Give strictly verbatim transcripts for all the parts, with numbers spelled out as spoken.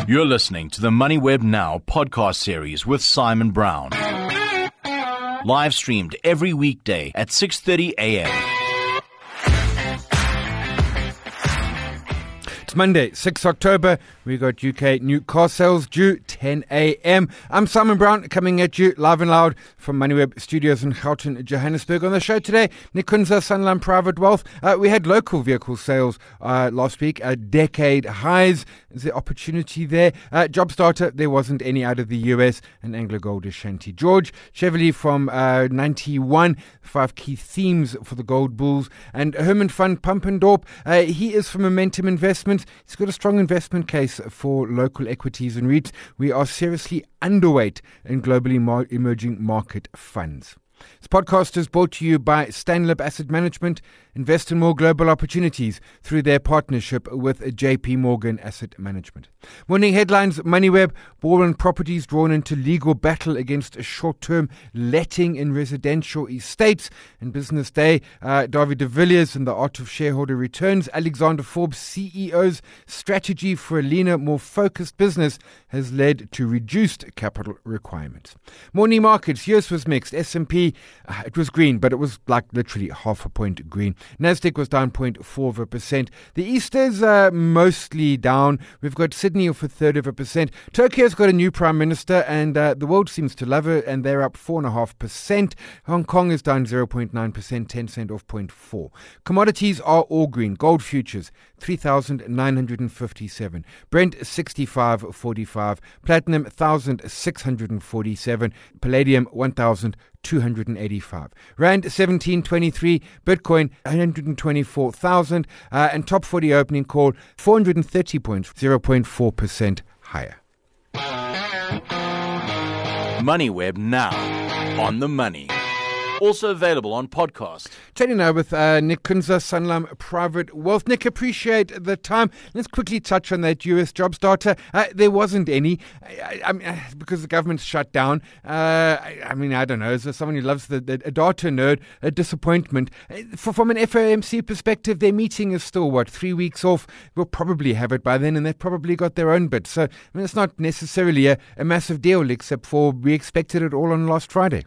You're listening to the MoneyWeb Now podcast series with Simon Brown. Live streamed every weekday at six thirty a.m. It's Monday, sixth of October. We got U K new car sales due ten a.m. I'm Simon Brown, coming at you live and loud from MoneyWeb Studios in Gauteng, Johannesburg. On the show today, Nick Kunza, Sanlam Private Wealth. Uh, we had local vehicle sales uh, last week at decade highs. Is there opportunity there? Uh, JobStarter, there wasn't any out of the U S, and AngloGold Ashanti. George Chevrolet from uh, ninety-one, five key themes for the Gold Bulls. And Herman van Pumpendorp, uh, he is from Momentum Investments. He's got a strong investment case for local equities and REITs. We are seriously underweight in globally mar- emerging market funds. This podcast is brought to you by Stanlib Asset Management. Invest in more global opportunities through their partnership with J P Morgan Asset Management. Morning headlines: MoneyWeb, Bourne Properties drawn into legal battle against a short-term letting in residential estates. And Business Day, uh, David de Villiers and the Art of Shareholder Returns. Alexander Forbes, C E O's strategy for a leaner, more focused business has led to reduced capital requirements. Morning markets, U S was mixed. S and P, uh, it was green, but it was like literally half a point green. Nasdaq was down zero point four of a percent. The East is uh, mostly down. We've got Sydney off a third of a percent. Tokyo's got a new prime minister, and uh, the world seems to love it, and they're up four point five percent. Hong Kong is down zero point nine percent, ten cent off zero point four. Commodities are all green. Gold futures, three thousand nine hundred fifty-seven. Brent, sixty-five forty-five. Platinum, one thousand six hundred forty-seven. Palladium, one thousand two hundred eighty-five. Rand, seventeen twenty-three. Bitcoin, one hundred twenty-four thousand. Uh, and top forty opening call, four hundred thirty points, zero point four percent higher. MoneyWeb Now, on the money. Also available on podcast. Chatting now with uh, Nick Kunza, Sanlam Private Wealth. Nick, appreciate the time. Let's quickly touch on that U S JobStarter. Uh, there wasn't any I, I mean, because the government's shut down. Uh, I, I mean, I don't know. As someone who loves the, the a data nerd, a disappointment. For, from an F O M C perspective, their meeting is still, what, three weeks off? We'll probably have it by then, and they've probably got their own bit. So, I mean, it's not necessarily a, a massive deal, except for we expected it all on last Friday.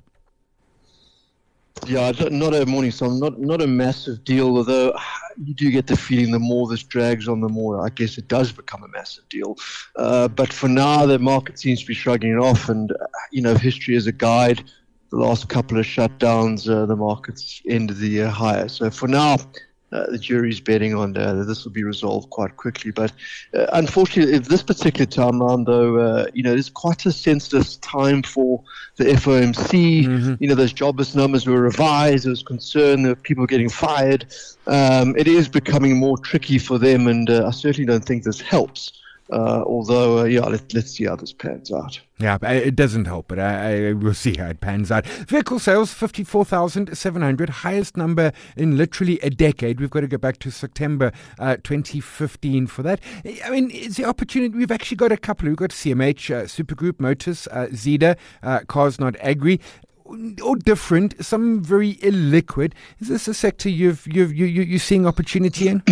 Yeah, not a morning song, not not a massive deal, although you do get the feeling the more this drags on, the more I guess it does become a massive deal. Uh, but for now, the market seems to be shrugging it off, and, uh, you know, history is a guide. The last couple of shutdowns, uh, the markets ended the year higher. So for now, Uh, the jury's betting on uh, that this will be resolved quite quickly. But uh, unfortunately, at this particular time round, though, uh, you know, it's quite a sensitive time for the F O M C. Mm-hmm. You know, those jobless numbers were revised. There was concern that people were getting fired. Um, it is becoming more tricky for them, and uh, I certainly don't think this helps. Uh, although, uh, yeah, let, let's see how this pans out. Yeah, it doesn't help, but I, I will see how it pans out. Vehicle sales, fifty-four thousand seven hundred, highest number in literally a decade. We've got to go back to September uh, twenty fifteen for that. I mean, it's the opportunity. We've actually got a couple. We've got C M H, uh, Supergroup, Motus, uh, Zeda, uh, Cars Not Agri. Or different, some very illiquid. Is this a sector you've you've you you you're seeing opportunity in?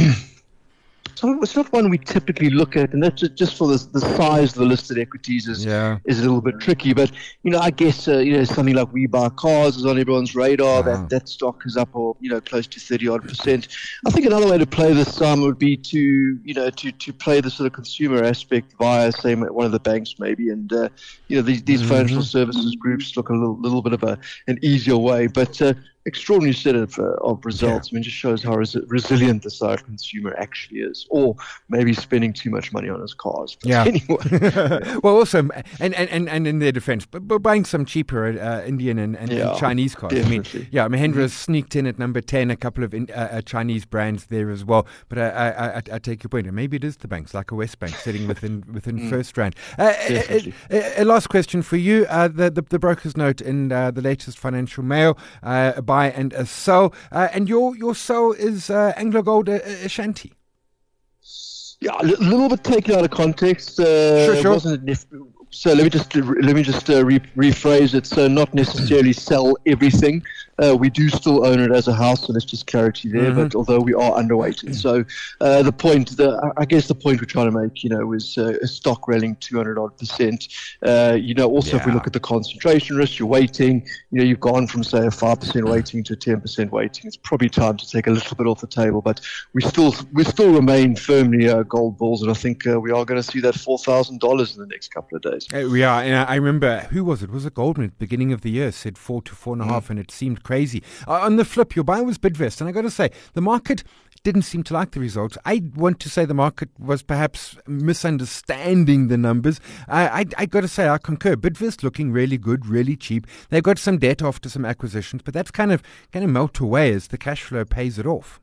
So it's not one we typically look at, and that's just, just for the, the size of the listed equities is yeah. is a little bit tricky. But, you know, I guess, uh, you know, something like We Buy Cars is on everyone's radar. Wow. That that stock is up, or, you know, close to thirty odd percent. I think another way to play this sum would be to, you know, to, to play the sort of consumer aspect via, say, one of the banks maybe. And, uh, you know, these, these mm-hmm. financial services groups look a little, little bit of a an easier way. But, uh, extraordinary set of, uh, of results. Yeah. I mean, it just shows how res- resilient the side consumer actually is, or maybe spending too much money on his cars. But yeah. Anyway. Well, also, and, and, and, and in their defense, but, but buying some cheaper uh, Indian and, and, yeah, and Chinese cars. Definitely. I mean, yeah, Mahindra mm-hmm. sneaked in at number ten, a couple of in, uh, uh, Chinese brands there as well. But I, I, I, I take your point, and maybe it is the banks, like a Westbank, sitting within within mm. first round. Uh, a, a, a last question for you: uh, the, the the broker's note in uh, the latest Financial Mail. Uh, buy and a sell, uh, and your your sell is uh, AngloGold Ashanti. Yeah, a little bit taken out of context. Uh, sure, sure. Wasn't, So let me just let me just uh, re- rephrase it. So not necessarily sell everything. Uh, we do still own it as a house, so there's just clarity there. Mm-hmm. But although we are underweighted, so uh, the point, the, I guess the point we're trying to make, you know, is uh, a stock rallying two hundred odd percent. Uh, you know, also yeah. if we look at the concentration risk, you're weighting. You know, you've gone from say a five percent weighting to a ten percent weighting. It's probably time to take a little bit off the table, but we still we still remain firmly uh, gold bulls, and I think uh, we are going to see that four thousand dollars in the next couple of days. Uh, we are, and I remember, who was it? Was it Goldman at the beginning of the year said four to four and a mm. half, and it seemed crazy. Uh, on the flip, your buy was Bidvest, and I got to say, the market didn't seem to like the results. I want to say the market was perhaps misunderstanding the numbers. I, I, I got to say, I concur. Bidvest looking really good, really cheap. They've got some debt after some acquisitions, but that's kind of going to melt away as the cash flow pays it off.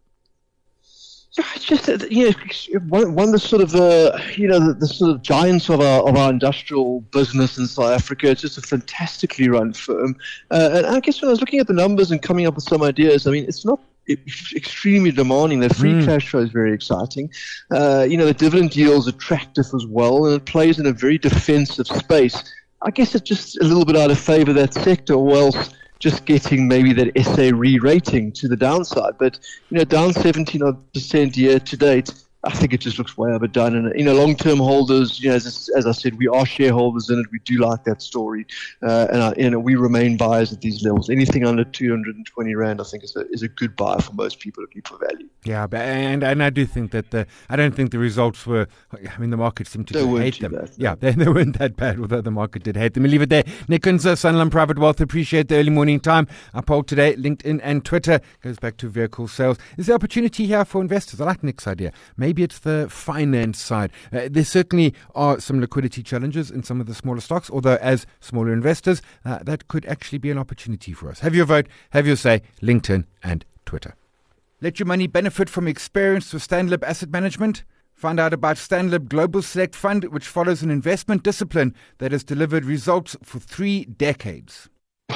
Yeah, it's just uh, you know, one, one of the sort of uh, you know the, the sort of giants of our of our industrial business in South Africa. It's just a fantastically run firm, uh, and I guess when I was looking at the numbers and coming up with some ideas, I mean, it's not extremely demanding. Their free mm. cash flow is very exciting. Uh, you know, the dividend yield is attractive as well, and it plays in a very defensive space. I guess it's just a little bit out of favour that sector, or else just getting maybe that S A re-rating to the downside. But, you know, down seventeen percent year to date, I think it just looks way overdone. And, you know, long-term holders, you know, as, as I said, we are shareholders in it. We do like that story. Uh, and, I, you know, we remain buyers at these levels. Anything under two hundred twenty Rand, I think, is a, is a good buy for most people looking for value. Yeah, but, and and I do think that the, I don't think the results were, I mean, the market seemed to hate them. Bad, yeah, they, they weren't that bad, although the market did hate them. We'll leave it there. Nick Kunze, Sanlam Private Wealth, appreciate the early morning time. Our poll today, LinkedIn and Twitter, goes back to vehicle sales. Is there opportunity here for investors? I like Nick's idea. Maybe it's the finance side. Uh, there certainly are some liquidity challenges in some of the smaller stocks, although as smaller investors, uh, that could actually be an opportunity for us. Have your vote, have your say, LinkedIn and Twitter. Let your money benefit from experience with Stanlib Asset Management. Find out about Stanlib Global Select Fund, which follows an investment discipline that has delivered results for three decades.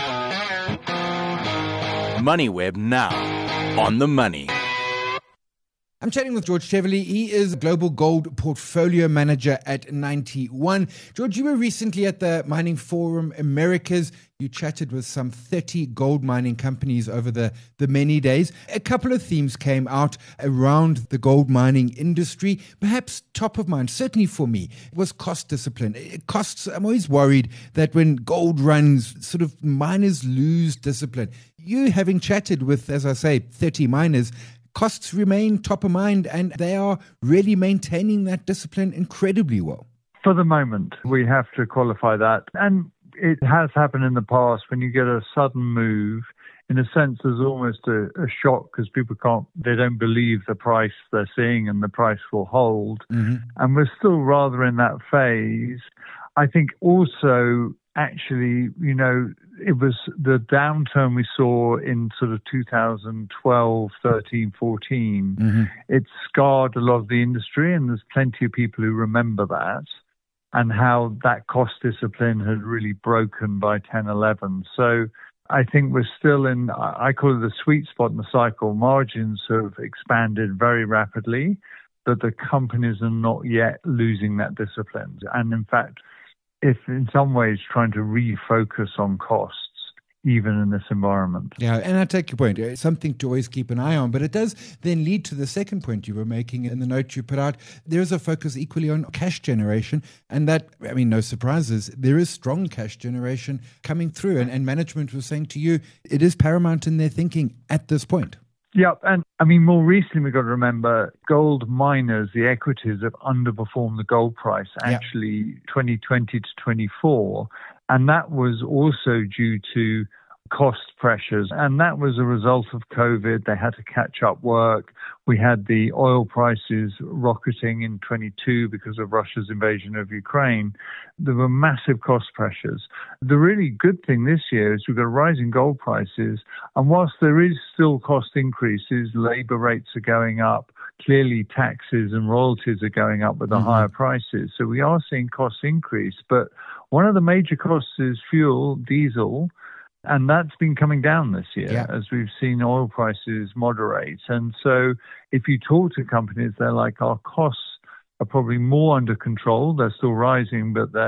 MoneyWeb now on the money. I'm chatting with George Cheverly. He is Global Gold Portfolio Manager at Ninety One. George, you were recently at the Mining Forum Americas. You chatted with some thirty gold mining companies over the, the many days. A couple of themes came out around the gold mining industry. Perhaps top of mind, certainly for me, was cost discipline. It costs, I'm always worried that when gold runs, sort of miners lose discipline. You, having chatted with, as I say, thirty miners, costs remain top of mind, and they are really maintaining that discipline incredibly well. For the moment, we have to qualify that. And it has happened in the past when you get a sudden move. In a sense, there's almost a, a shock because people can't, they don't believe the price they're seeing and the price will hold. Mm-hmm. And we're still rather in that phase. I think also, actually, you know, it was the downturn we saw in sort of two thousand twelve, thirteen, fourteen. Mm-hmm. It scarred a lot of the industry, and there's plenty of people who remember that and how that cost discipline had really broken by ten, eleven. So I think we're still in, I call it the sweet spot in the cycle. Margins have expanded very rapidly, but the companies are not yet losing that discipline. And in fact, if in some ways trying to refocus on costs, even in this environment. Yeah, and I take your point. It's something to always keep an eye on, but it does then lead to the second point you were making in the note you put out. There is a focus equally on cash generation, and that, I mean, no surprises, there is strong cash generation coming through, and, and management was saying to you, it is paramount in their thinking at this point. Yeah, and I mean, more recently, we've got to remember gold miners, the equities have underperformed the gold price, actually, yeah. twenty twenty to twenty-four. And that was also due to cost pressures. And that was a result of COVID. They had to catch up work. We had the oil prices rocketing in twenty-two because of Russia's invasion of Ukraine. There were massive cost pressures. The really good thing this year is we've got rising gold prices. And whilst there is still cost increases, labor rates are going up. Clearly, taxes and royalties are going up with the mm-hmm. higher prices. So we are seeing costs increase. But one of the major costs is fuel, diesel. And that's been coming down this year yeah. as we've seen oil prices moderate. And so if you talk to companies, they're like, our costs are probably more under control. They're still rising, but they're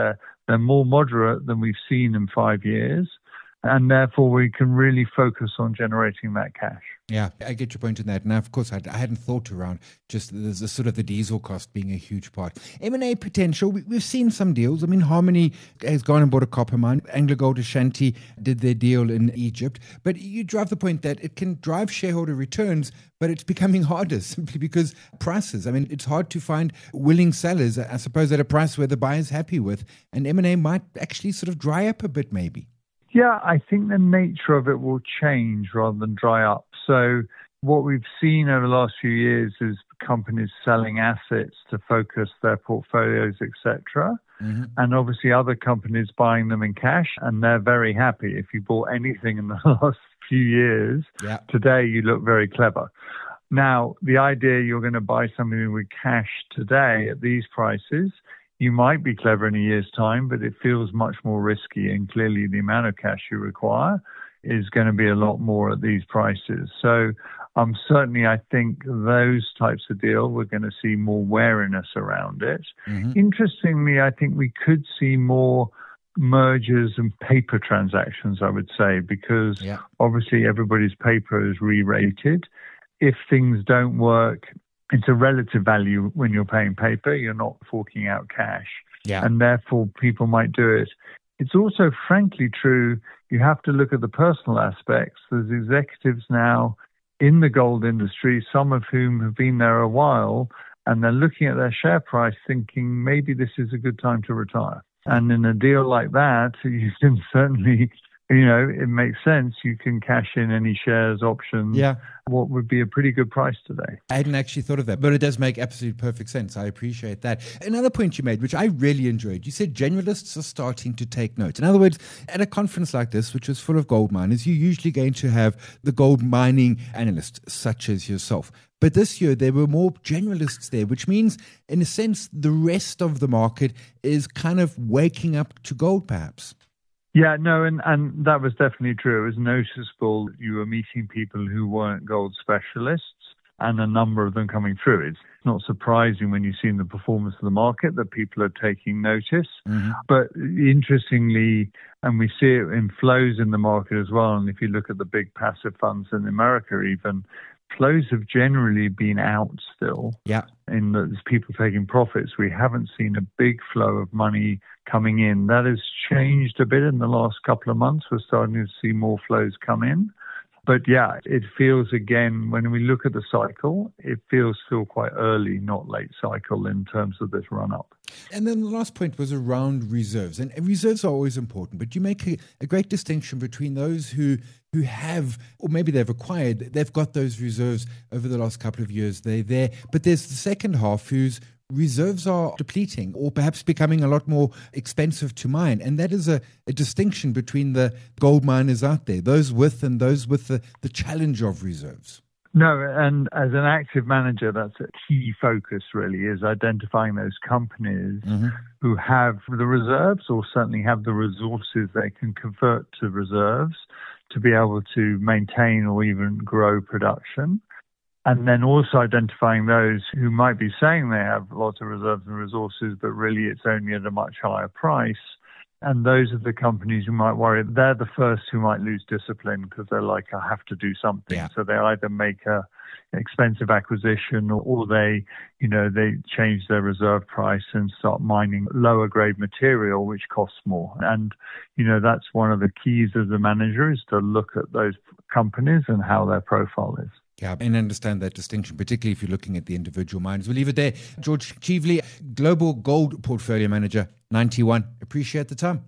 They're more moderate than we've seen in five years. And therefore, we can really focus on generating that cash. Yeah, I get your point in that. Now, of course, I, I hadn't thought around just the, the sort of the diesel cost being a huge part. M and A potential, we, we've seen some deals. I mean, Harmony has gone and bought a copper mine. AngloGold Ashanti did their deal in Egypt. But you drive the point that it can drive shareholder returns, but it's becoming harder simply because prices. I mean, it's hard to find willing sellers, I suppose, at a price where the buyer's happy with. And M and A might actually sort of dry up a bit, maybe. Yeah, I think the nature of it will change rather than dry up. So what we've seen over the last few years is companies selling assets to focus their portfolios, et cetera. Mm-hmm. And obviously other companies buying them in cash, and they're very happy. If you bought anything in the last few years, yeah. Today you look very clever. Now, the idea you're going to buy something with cash today at these prices, you might be clever in a year's time, but it feels much more risky. And clearly the amount of cash you require is going to be a lot more at these prices. So um, certainly I think those types of deal, we're going to see more wariness around it. Mm-hmm. Interestingly, I think we could see more mergers and paper transactions, I would say, because yeah. obviously everybody's paper is re-rated. If things don't work, it's a relative value when you're paying paper. You're not forking out cash. Yeah. And therefore, people might do it. It's also, frankly, true, you have to look at the personal aspects. There's executives now in the gold industry, some of whom have been there a while, and they're looking at their share price thinking, maybe this is a good time to retire. And in a deal like that, you can certainly... You know, it makes sense. You can cash in any shares, options. Yeah. What would be a pretty good price today. I hadn't actually thought of that, but it does make absolute perfect sense. I appreciate that. Another point you made, which I really enjoyed, you said generalists are starting to take note. In other words, at a conference like this, which is full of gold miners, you're usually going to have the gold mining analysts, such as yourself. But this year, there were more generalists there, which means, in a sense, the rest of the market is kind of waking up to gold, perhaps. Yeah, no, and, and that was definitely true. It was noticeable that you were meeting people who weren't gold specialists and a number of them coming through. It's not surprising when you've seen the performance of the market that people are taking notice. Mm-hmm. But interestingly, and we see it in flows in the market as well, and if you look at the big passive funds in America even, flows have generally been out still. Yeah. In that there's people taking profits. We haven't seen a big flow of money coming in. That has changed a bit in the last couple of months. We're starting to see more flows come in. But yeah, it feels again, when we look at the cycle, it feels still quite early, not late cycle in terms of this run up. And then the last point was around reserves. And reserves are always important, but you make a, a great distinction between those who who have, or maybe they've acquired, they've got those reserves over the last couple of years, they're there. But there's the second half whose reserves are depleting or perhaps becoming a lot more expensive to mine. And that is a, a distinction between the gold miners out there, those with and those with the, the challenge of reserves. No, and as an active manager, that's a key focus really, is identifying those companies mm-hmm. who have the reserves or certainly have the resources they can convert to reserves to be able to maintain or even grow production. And then also identifying those who might be saying they have lots of reserves and resources, but really it's only at a much higher price. And those are the companies who might worry. They're the first who might lose discipline because they're like, I have to do something. Yeah. So they either make a expensive acquisition or, or they, you know, they change their reserve price and start mining lower grade material, which costs more. And, you know, that's one of the keys as a manager is to look at those companies and how their profile is. Yeah, and understand that distinction, particularly if you're looking at the individual mines. We'll leave it there. George Cheveley, Global Gold Portfolio Manager, Ninety One. Appreciate the time.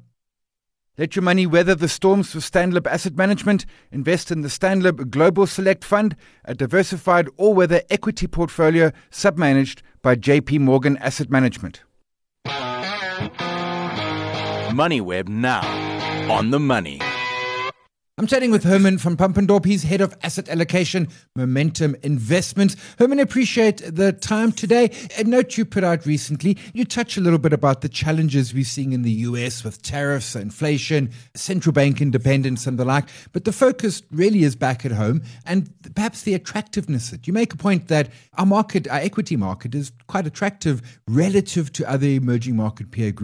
Let your money weather the storms with Stanlib Asset Management. Invest in the Stanlib Global Select Fund, a diversified all-weather equity portfolio submanaged by J P Morgan Asset Management. MoneyWeb now on the money. I'm chatting with Herman van Pampendorp. He's head of asset allocation, Momentum Investments. Herman, I appreciate the time today. A note you put out recently, you touch a little bit about the challenges we're seeing in the U S with tariffs, inflation, central bank independence and the like. But the focus really is back at home and perhaps the attractiveness. You make a point that our market, our equity market is quite attractive relative to other emerging market peer group.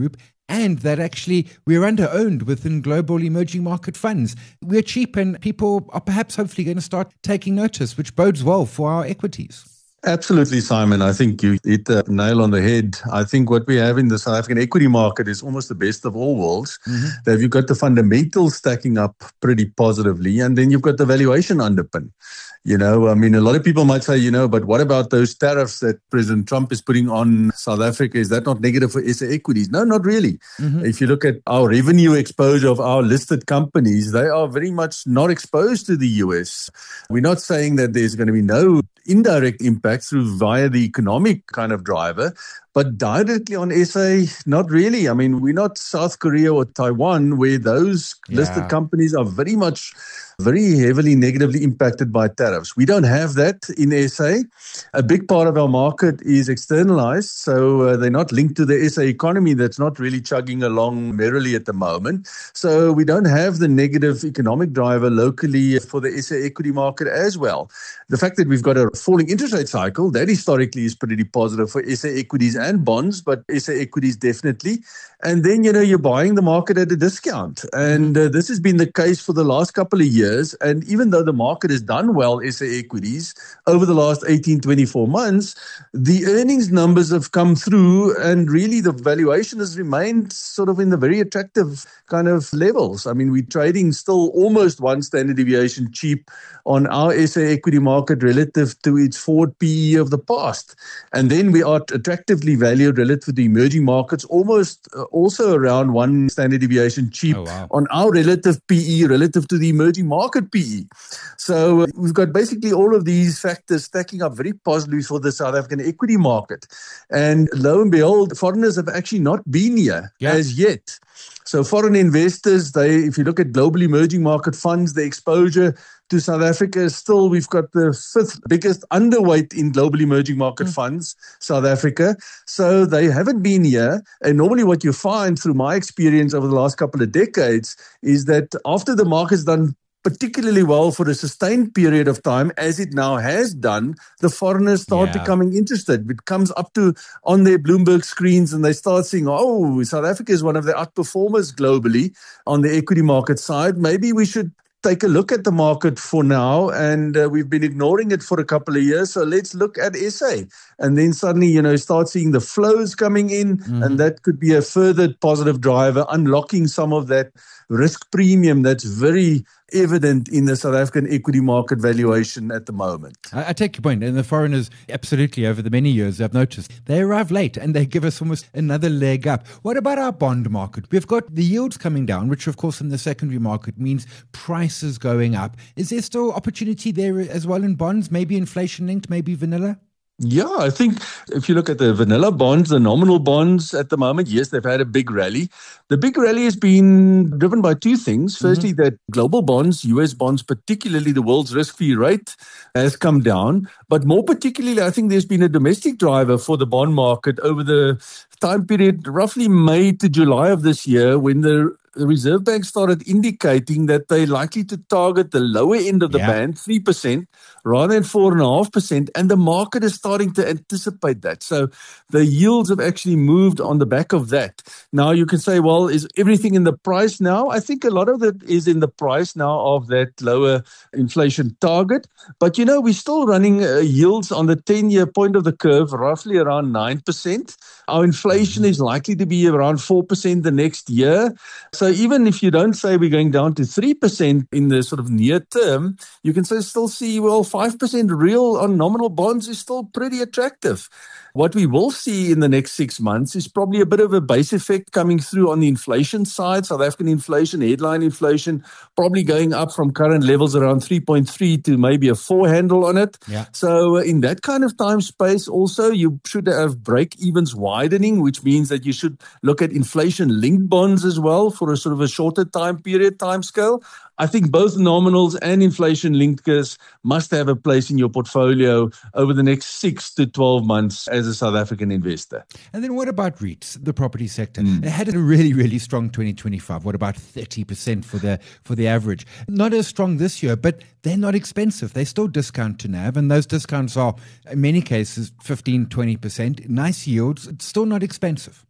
and that actually we're under-owned within global emerging market funds. We're cheap and people are perhaps hopefully going to start taking notice, which bodes well for our equities. Absolutely, Simon. I think you hit the nail on the head. I think what we have in the South African equity market is almost the best of all worlds. Mm-hmm. That you've got the fundamentals stacking up pretty positively, and then you've got the valuation underpin. You know, I mean, a lot of people might say, you know, but what about those tariffs that President Trump is putting on South Africa? Is that not negative for S A equities? No, not really. Mm-hmm. If you look at our revenue exposure of our listed companies, they are very much not exposed to the U S. We're not saying that there's going to be no indirect impact through via the economic kind of driver, but directly on S A, not really. I mean, we're not South Korea or Taiwan where those yeah. listed companies are very much very heavily negatively impacted by tariffs. We don't have that in S A. A big part of our market is externalized, so uh, they're not linked to the S A economy that's not really chugging along merrily at the moment. So we don't have the negative economic driver locally for the S A equity market as well. The fact that we've got a falling interest rate cycle, that historically is pretty positive for S A equities and bonds, but S A equities definitely. And then, you know, you're buying the market at a discount. And uh, this has been the case for the last couple of years. And even though the market has done well, S A equities, over the last eighteen, twenty-four months, the earnings numbers have come through and really the valuation has remained sort of in the very attractive kind of levels. I mean, we're trading still almost one standard deviation cheap on our S A equity market relative to its forward P E of the past. And then we are attractively valued relative to the emerging markets, almost uh, also around one standard deviation cheap oh, wow. on our relative P E relative to the emerging market P E. So uh, we've got basically all of these factors stacking up very positively for the South African equity market. And lo and behold, foreigners have actually not been here yeah. as yet. So foreign investors, they, if you look at global emerging market funds, the exposure to South Africa is still, we've got the fifth biggest underweight in global emerging market mm. funds, South Africa. So they haven't been here. And normally what you find through my experience over the last couple of decades is that after the market's done particularly well for a sustained period of time, as it now has done, the foreigners start yeah. becoming interested. It comes up to on their Bloomberg screens and they start saying, oh, South Africa is one of the outperformers globally on the equity market side. Maybe we should take a look at the market for now, and uh, we've been ignoring it for a couple of years. So let's look at S A, and then suddenly, you know, start seeing the flows coming in, mm-hmm. and that could be a further positive driver, unlocking some of that risk premium that's very evident in the South African equity market valuation at the moment. I, I take your point, and the foreigners, absolutely, over the many years, I've noticed, they arrive late and they give us almost another leg up. What about our bond market? We've got the yields coming down, which of course in the secondary market means prices going up. Is there still opportunity there as well in bonds, maybe inflation-linked, maybe vanilla? Yeah, I think if you look at the vanilla bonds, the nominal bonds at the moment, yes, they've had a big rally. The big rally has been driven by two things. Firstly, mm-hmm. that global bonds, U S bonds, particularly the world's risk-free rate, has come down. But more particularly, I think there's been a domestic driver for the bond market over the time period, roughly May to July of this year, when the The Reserve Bank started indicating that they're likely to target the lower end of the yeah. band, three percent, rather than four point five percent. And the market is starting to anticipate that. So the yields have actually moved on the back of that. Now you can say, well, is everything in the price now? I think a lot of it is in the price now of that lower inflation target. But, you know, we're still running uh, yields on the ten-year point of the curve, roughly around nine percent. Our inflation is likely to be around four percent the next year. So even if you don't say we're going down to three percent in the sort of near term, you can still see, well, five percent real on nominal bonds is still pretty attractive. What we will see in the next six months is probably a bit of a base effect coming through on the inflation side. South African inflation, headline inflation, probably going up from current levels around three point three to maybe a four handle on it. Yeah. So in that kind of time space also, you should have break-evens widening, which means that you should look at inflation-linked bonds as well for a sort of a shorter time period, time scale. I think both nominals and inflation linkers must have a place in your portfolio over the next six to twelve months as a South African investor. And then what about REITs, the property sector? Mm. It had a really, really strong twenty twenty-five. What about thirty percent for the for the average? Not as strong this year, but they're not expensive. They still discount to N A V, and those discounts are, in many cases, fifteen, twenty percent. Nice yields. It's still not expensive.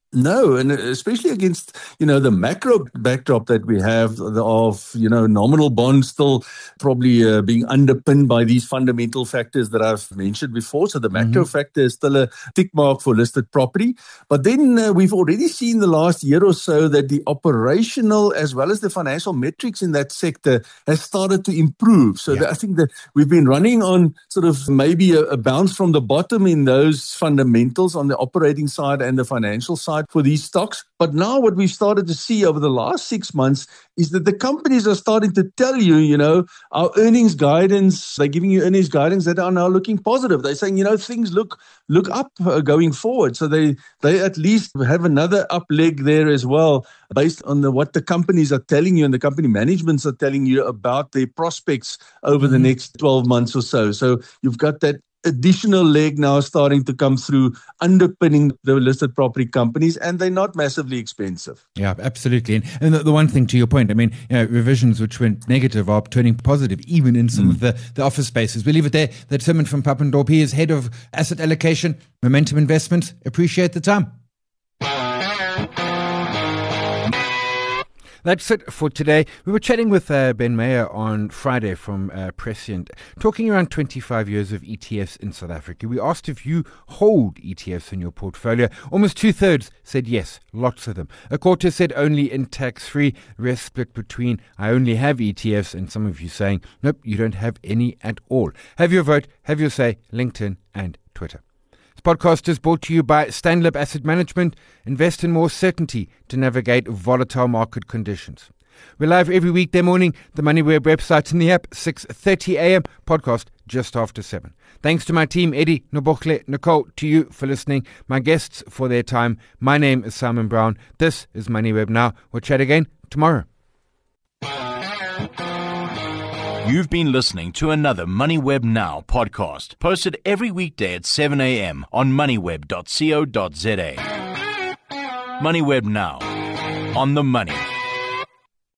No, and especially against, you know, the macro backdrop that we have of, you know, nominal bonds still probably uh, being underpinned by these fundamental factors that I've mentioned before. So the macro mm-hmm. factor is still a tick mark for listed property. But then uh, we've already seen the last year or so that the operational as well as the financial metrics in that sector has started to improve. So yeah. that I think that we've been running on sort of maybe a, a bounce from the bottom in those fundamentals on the operating side and the financial side for these stocks. But now what we've started to see over the last six months is that the companies are starting to tell you, you know, our earnings guidance, they're giving you earnings guidance that are now looking positive. They're saying, you know, things look look up uh, going forward. So they they at least have another up leg there as well, based on the, what the companies are telling you and the company managements are telling you about their prospects over mm-hmm. the next twelve months or so. So you've got that additional leg now starting to come through, underpinning the listed property companies, and they're not massively expensive. Yeah, absolutely. And, and the, the one thing to your point, I mean, you know, revisions which went negative are turning positive, even in some mm. of the, the office spaces. We leave it there. That's Simon from Papendorp. He is head of asset allocation, Momentum Investments. Appreciate the time. That's it for today. We were chatting with uh, Ben Meyer on Friday from uh, Prescient, talking around twenty-five years of E T Fs in South Africa. We asked if you hold E T Fs in your portfolio. Almost two-thirds said yes, lots of them. A quarter said only in tax-free. Rest split between I only have E T Fs and some of you saying, nope, you don't have any at all. Have your vote, have your say, LinkedIn and Twitter. This podcast is brought to you by Stanlib Asset Management. Invest in more certainty to navigate volatile market conditions. We're live every weekday morning, the MoneyWeb website and the app, six thirty a.m. podcast just after seven. Thanks to my team, Eddie, Nobokle, Nicole, to you for listening, my guests for their time. My name is Simon Brown. This is MoneyWeb Now. We'll chat again tomorrow. You've been listening to another MoneyWeb Now podcast, posted every weekday at seven a.m. on moneyweb dot co dot za. MoneyWeb Now, on the money.